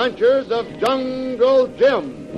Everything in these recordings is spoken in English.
Adventures of Jungle Jim.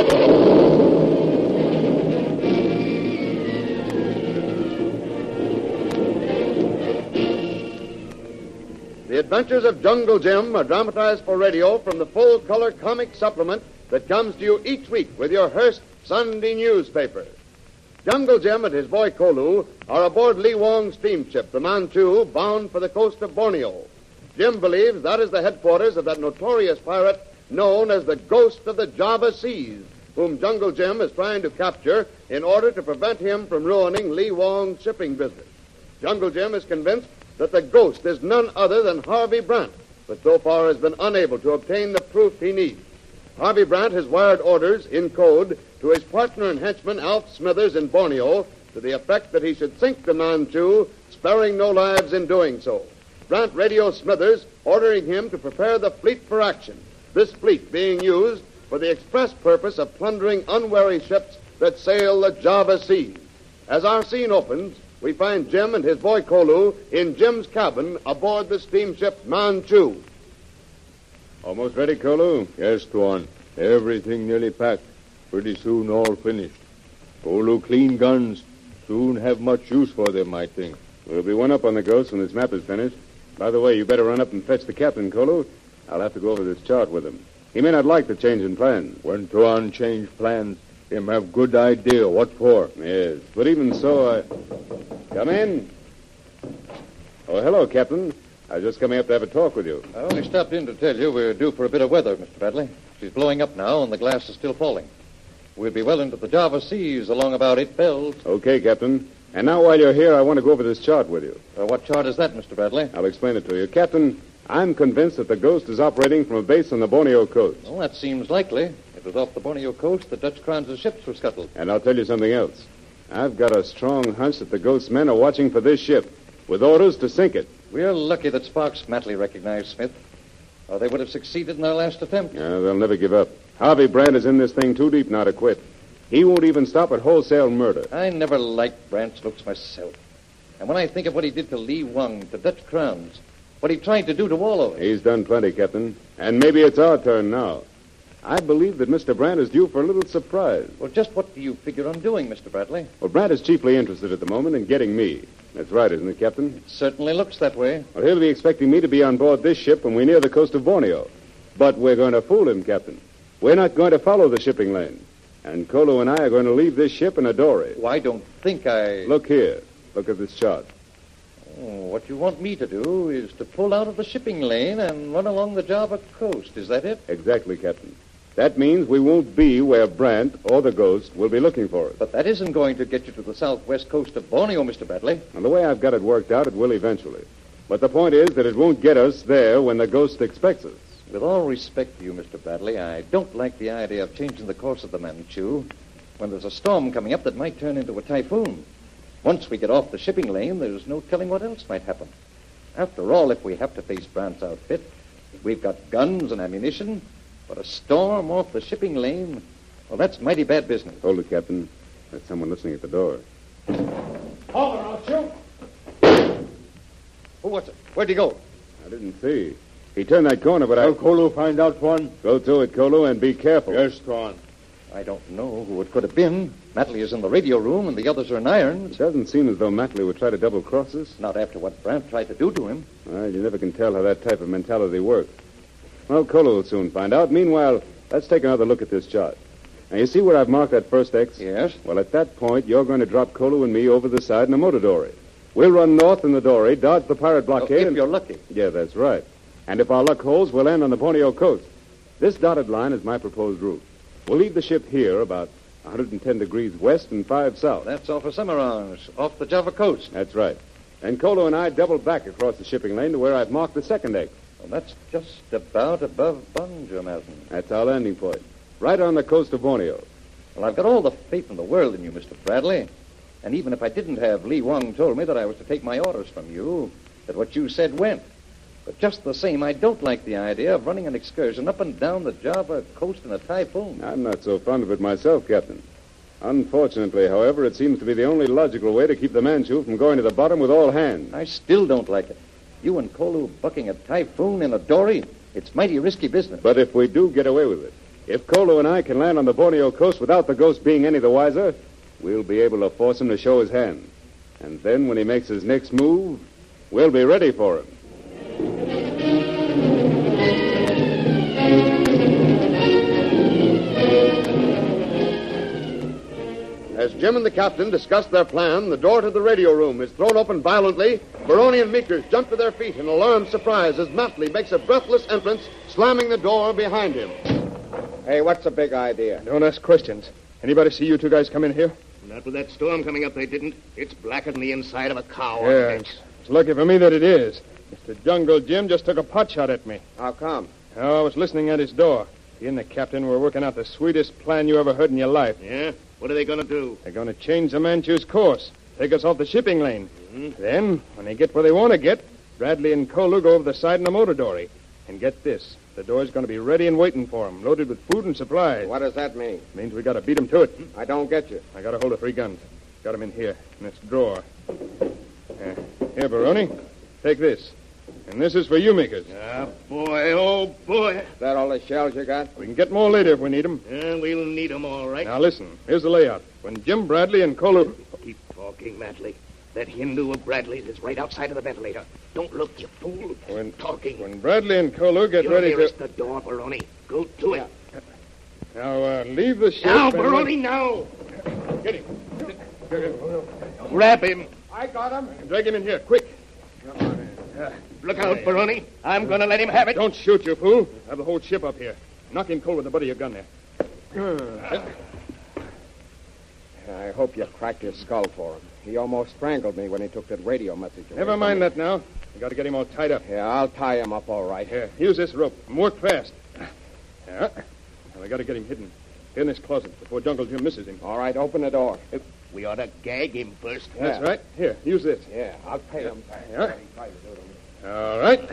The Adventures of Jungle Jim are dramatized for radio from the full-color comic supplement that comes to you each week with your Hearst Sunday newspaper. Jungle Jim and his boy Kolu are aboard Lee Wong's steamship, the Manchu, bound for the coast of Borneo. Jim believes that is the headquarters of that notorious pirate known as the Ghost of the Java Seas, whom Jungle Jim is trying to capture in order to prevent him from ruining Lee Wong's shipping business. Jungle Jim is convinced that the ghost is none other than Harvey Brant, but so far has been unable to obtain the proof he needs. Harvey Brant has wired orders in code to his partner and henchman Alf Smithers in Borneo to the effect that he should sink the Manchu, sparing no lives in doing so. Brant radios Smithers, ordering him to prepare the fleet for action, this fleet being used for the express purpose of plundering unwary ships that sail the Java Seas. As our scene opens, we find Jim and his boy Kolu in Jim's cabin aboard the steamship Manchu. Almost ready, Kolu? Yes, Tuan. Everything nearly packed. Pretty soon all finished. Kolu clean guns. Soon have much use for them, I think. We'll be one up on the ghost when this map is finished. By the way, you better run up and fetch the captain, Kolu. I'll have to go over this chart with him. He may not like the change in plans. When Tuan change plans, him have good idea what for. Yes, but even so, Come in. Oh, hello, Captain. I was just coming up to have a talk with you. I only stopped in to tell you we're due for a bit of weather, Mr. Bradley. She's blowing up now, and the glass is still falling. We'll be well into the Java Seas along about 8 bells. Okay, Captain. And now, while you're here, I want to go over this chart with you. What chart is that, Mr. Bradley? I'll explain it to you. Captain, I'm convinced that the Ghost is operating from a base on the Borneo coast. Well, that seems likely. It was off the Borneo coast that Dutch Kranz's ships were scuttled. And I'll tell you something else. I've got a strong hunch that the Ghost's men are watching for this ship, with orders to sink it. We're lucky that Sparks Matley recognized Smith, or they would have succeeded in their last attempt. Yeah, they'll never give up. Harvey Brant is in this thing too deep now to quit. He won't even stop at wholesale murder. I never liked Brant's looks myself. And when I think of what he did to Lee Wong, to Dutch Kranz, what he tried to do to all of us. He's done plenty, Captain. And maybe it's our turn now. I believe that Mr. Brant is due for a little surprise. Well, just what do you figure on doing, Mr. Bradley? Well, Brant is chiefly interested at the moment in getting me. That's right, isn't it, Captain? It certainly looks that way. Well, he'll be expecting me to be on board this ship when we near the coast of Borneo. But we're going to fool him, Captain. We're not going to follow the shipping lane. And Kolu and I are going to leave this ship in a dory. Well, I don't think I... Look here. Look at this chart. Oh, what you want me to do is to pull out of the shipping lane and run along the Java coast. Is that it? Exactly, Captain. That means we won't be where Brant or the Ghost will be looking for us. But that isn't going to get you to the southwest coast of Borneo, Mr. Bradley. And the way I've got it worked out, it will eventually. But the point is that it won't get us there when the Ghost expects us. With all respect to you, Mr. Bradley, I don't like the idea of changing the course of the Manchu when there's a storm coming up that might turn into a typhoon. Once we get off the shipping lane, there's no telling what else might happen. After all, if we have to face Brant's outfit, we've got guns and ammunition, but a storm off the shipping lane, well, that's mighty bad business. Hold it, Captain. There's someone listening at the door. Hold it, I'll shoot. Who was it? Where'd he go? I didn't see. He turned that corner, but Will Kolu find out, Tuan? Go to it, Kolu, and be careful. Yes, Tuan. I don't know who it could have been. Matley is in the radio room, and the others are in irons. It doesn't seem as though Matley would try to double-cross us. Not after what Brant tried to do to him. Well, you never can tell how that type of mentality works. Well, Kolu will soon find out. Meanwhile, let's take another look at this chart. Now, you see where I've marked that first X? Yes. Well, at that point, you're going to drop Kolu and me over the side in a motor dory. We'll run north in the dory, dodge the pirate blockade. If you're lucky. Yeah, that's right. And if our luck holds, we'll land on the Borneo coast. This dotted line is my proposed route. We'll leave the ship here about 110 degrees west and 5 south. That's off of Semarang, off the Java coast. That's right. And Kolu and I double back across the shipping lane to where I've marked the second X. Well, that's just about above Banjarmasin. That's our landing point. Right on the coast of Borneo. Well, I've got all the faith in the world in you, Mr. Bradley. And even if I didn't have, Lee Wong told me that I was to take my orders from you, that what you said went. But just the same, I don't like the idea of running an excursion up and down the Java coast in a typhoon. I'm not so fond of it myself, Captain. Unfortunately, however, it seems to be the only logical way to keep the Manchu from going to the bottom with all hands. I still don't like it. You and Kolu bucking a typhoon in a dory. It's mighty risky business. But if we do get away with it, if Kolo and I can land on the Borneo coast without the ghost being any the wiser, we'll be able to force him to show his hand. And then when he makes his next move, we'll be ready for him. As Jim and the captain discuss their plan, the door to the radio room is thrown open violently. Baroni and Meekers jump to their feet in alarmed surprise as Matley makes a breathless entrance, slamming the door behind him. Hey, what's the big idea? Don't ask questions. Anybody see you two guys come in here? Not with that storm coming up, they didn't. It's blacker than the inside of a cow. Yeah, it's lucky for me that it is. Mr. Jungle Jim just took a pot shot at me. How come? Oh, I was listening at his door. He and the captain were working out the sweetest plan you ever heard in your life. Yeah? What are they going to do? They're going to change the Manchu's course, take us off the shipping lane. Mm-hmm. Then, when they get where they want to get, Bradley and Kolu go over the side in a motor dory. And get this, the dory's going to be ready and waiting for them, loaded with food and supplies. What does that mean? It means we got to beat them to it. I don't get you. I got a hold of 3 guns. Got them in here, in this drawer. Here, Baroni, take this. And this is for you, Meekers. Ah, boy, oh, boy. Is that all the shells you got? We can get more later if we need them. Yeah, we'll need 'em all right. Now, listen. Here's the layout. When Jim Bradley and Kolu... Keep talking, Matley. That Hindu of Bradley's is right outside of the ventilator. Don't look, you fool. Keep talking. When Bradley and Kolu get You're ready nearest to... the door, Baroni. Go to it. Now, leave the ship... Now, and- Baroni, now. Get him. Grab him. I got him. Drag him in here, quick. Look out, Baroni. I'm going to let him have it. Don't shoot, you fool. Have the whole ship up here. Knock him cold with the butt of your gun there. I hope you cracked his skull for him. He almost strangled me when he took that radio message away Never from mind me. that now. You got to get him all tied up. Yeah, I'll tie him up all right. Here, use this rope and work fast. Yeah. Now, we got to get him hidden. Get in this closet before Jungle Jim misses him. All right, open the door. We ought to gag him first. That's right. Here, use this. Yeah, I'll pay him. Yeah. All right.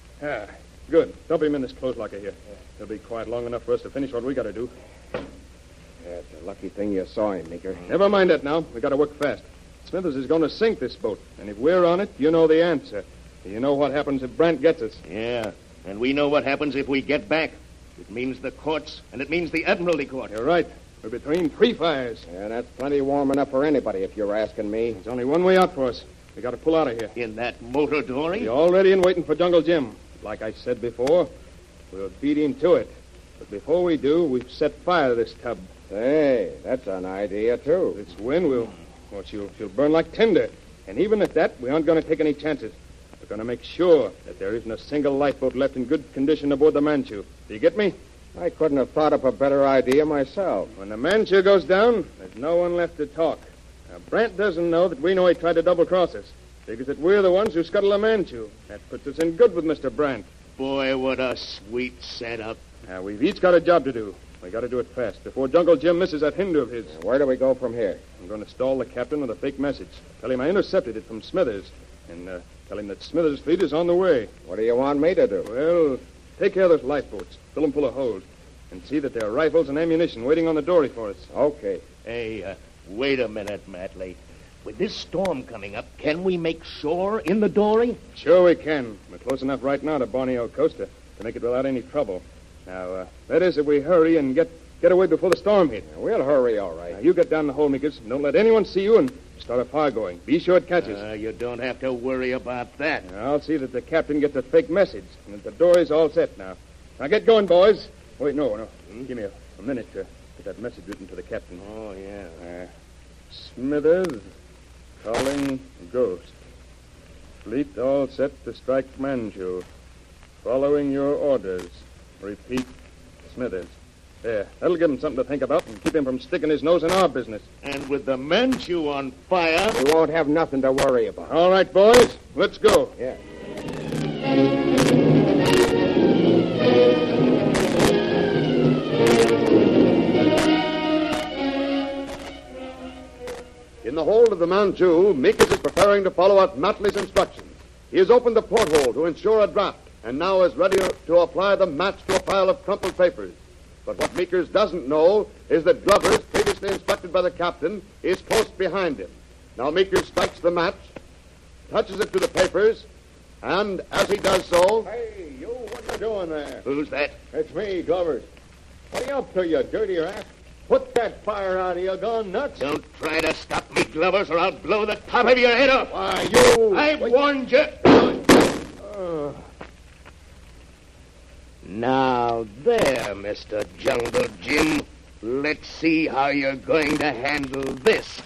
Good. Dump him in this clothes locker here. He'll be quiet long enough for us to finish what we got to do. Yeah, it's a lucky thing you saw him, Meeker. Never mind that now. We got to work fast. Smithers is going to sink this boat, and if we're on it, you know the answer. You know what happens if Brant gets us. Yeah, and we know what happens if we get back. It means the courts, and it means the Admiralty Court. You're right. We're between 3 fires. Yeah, that's plenty warm enough for anybody, if you're asking me. There's only one way out for us. We got to pull out of here. In that motor dory? We're all ready and waiting for Jungle Jim. Like I said before, we'll beat him to it. But before we do, we've set fire to this tub. Hey, that's an idea, too. If it's wind, she'll burn like tinder. And even at that, we aren't going to take any chances. We're going to make sure that there isn't a single lifeboat left in good condition aboard the Manchu. Do you get me? I couldn't have thought up a better idea myself. When the Manchu goes down, there's no one left to talk. Now, Brant doesn't know that we know he tried to double-cross us. Figures that we're the ones who scuttled the Manchu. That puts us in good with Mr. Brant. Boy, what a sweet setup. Now, we've each got a job to do. We got to do it fast, before Jungle Jim misses that Hindu of his. Where do we go from here? I'm going to stall the captain with a fake message. Tell him I intercepted it from Smithers. And tell him that Smithers' fleet is on the way. What do you want me to do? Well, take care of those lifeboats. Fill them full of holes. And see that there are rifles and ammunition waiting on the dory for us. Okay. Hey, wait a minute, Matley. With this storm coming up, can we make shore in the dory? Sure we can. We're close enough right now to Borneo Coast to make it without any trouble. Now, that is if we hurry and get away before the storm hits. Yeah, we'll hurry, all right. Now, you get down the hole, Meekers. Don't let anyone see you and start a fire going. Be sure it catches. You don't have to worry about that. Now, I'll see that the captain gets a fake message and that the dory's all set now. Now, get going, boys. Wait, no. Give me a minute to get that message written to the captain. Oh, yeah. Smithers calling Ghost. Fleet all set to strike Manchu. Following your orders. Repeat, Smithers. There. That'll give him something to think about and keep him from sticking his nose in our business. And with the Manchu on fire... We won't have nothing to worry about. All right, boys. Let's go. Yeah. In the hold of the Manchu, Meekers is preparing to follow out Matley's instructions. He has opened the porthole to ensure a draft, and now is ready to apply the match to a pile of crumpled papers. But what Meekers doesn't know is that Glovers, previously instructed by the captain, is close behind him. Now Meekers strikes the match, touches it to the papers, and as he does so... Hey, you, what are you doing there? Who's that? It's me, Glover. What are you up to, you dirty rat? Put that fire out of your gun, nuts. Don't try to stop me, Glovers, or I'll blow the top of your head off. Why, you... I've warned you. Now, there, Mr. Jungle Jim. Let's see how you're going to handle this.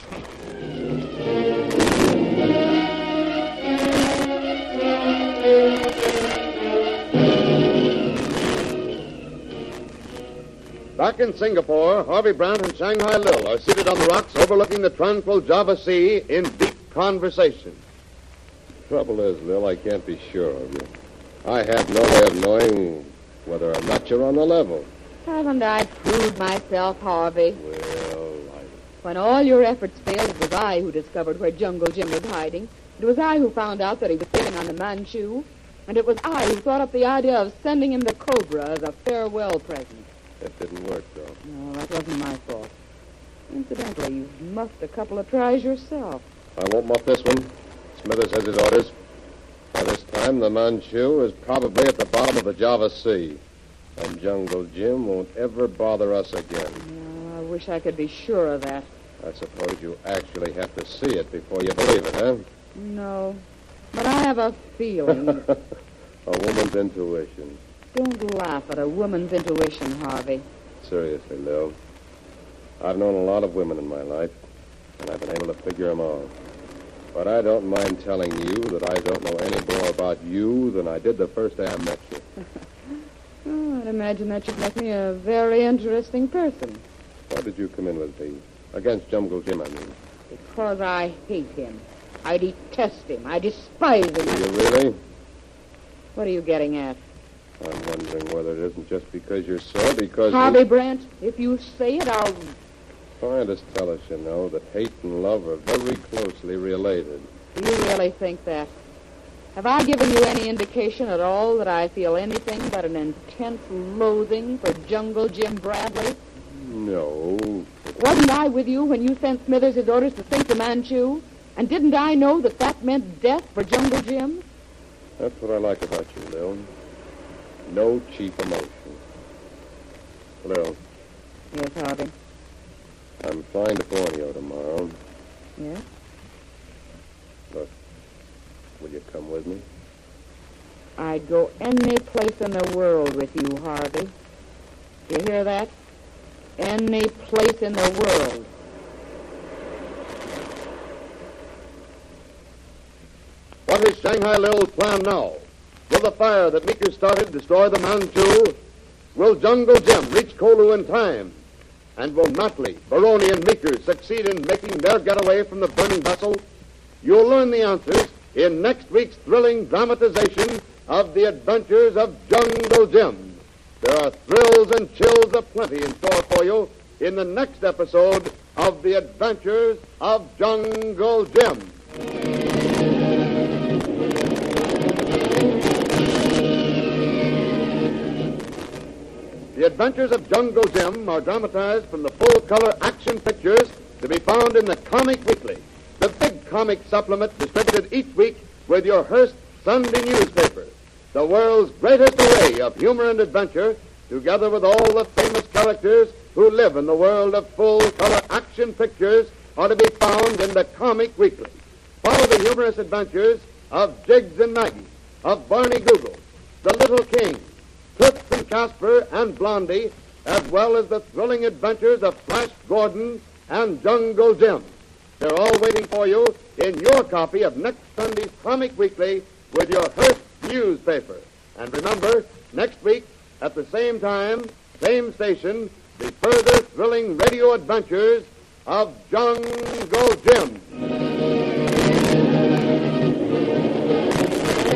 Back in Singapore, Harvey Brant and Shanghai Lil are seated on the rocks overlooking the tranquil Java Sea in deep conversation. Trouble is, Lil, I can't be sure of you. I have no way of knowing whether or not you're on the level. Haven't I proved myself, Harvey? Well, When all your efforts failed, it was I who discovered where Jungle Jim was hiding. It was I who found out that he was sitting on the Manchu. And it was I who thought up the idea of sending him the Cobra as a farewell present. It didn't work, though. No, that wasn't my fault. Incidentally, you've muffed a couple of tries yourself. I won't muff this one. Smithers has his orders. By this time, the Manchu is probably at the bottom of the Java Sea. And Jungle Jim won't ever bother us again. No, I wish I could be sure of that. I suppose you actually have to see it before you believe it, huh? No, but I have a feeling. A woman's intuition. Don't laugh at a woman's intuition, Harvey. Seriously, Lil. I've known a lot of women in my life, and I've been able to figure them all. But I don't mind telling you that I don't know any more about you than I did the first day I met you. Oh, I'd imagine that should make me a very interesting person. Why did you come in with me? Against Jungle Jim, I mean. Because I hate him. I detest him. I despise him. Do you really? What are you getting at? I'm wondering whether it isn't just because you're sore, because... Harvey Brant, if you say it, I'll... Scientists tell us, you know, that hate and love are very closely related. Do you really think that? Have I given you any indication at all that I feel anything but an intense loathing for Jungle Jim Bradley? No. Wasn't I with you when you sent Smithers his orders to sink the Manchu? And didn't I know that that meant death for Jungle Jim? That's what I like about you, Lil. No cheap emotion. Lil, Yes, Harvey. I'm flying to Borneo tomorrow. Yes? Look, will you come with me? I'd go any place in the world with you, Harvey. Do you hear that? Any place in the world. What is Shanghai Lil's plan now? Will the fire that Meeker started destroy the Manchu? Will Jungle Jim reach Kolu in time? And will Notley, Baroni, and Meeker succeed in making their getaway from the burning vessel? You'll learn the answers in next week's thrilling dramatization of the adventures of Jungle Jim. There are thrills and chills aplenty in store for you in the next episode of The Adventures of Jungle Jim. The Adventures of Jungle Jim are dramatized from the full-color action pictures to be found in the Comic Weekly, the big comic supplement distributed each week with your Hearst Sunday newspaper. The world's greatest array of humor and adventure, together with all the famous characters who live in the world of full-color action pictures, are to be found in the Comic Weekly. Follow the humorous adventures of Jiggs and Maggie, of Barney Google, the Little King, Toots and Casper and Blondie, as well as the thrilling adventures of Flash Gordon and Jungle Jim. They're all waiting for you in your copy of next Sunday's Comic Weekly with your Hearst newspaper. And remember, next week, at the same time, same station, the further thrilling radio adventures of Jungle Jim.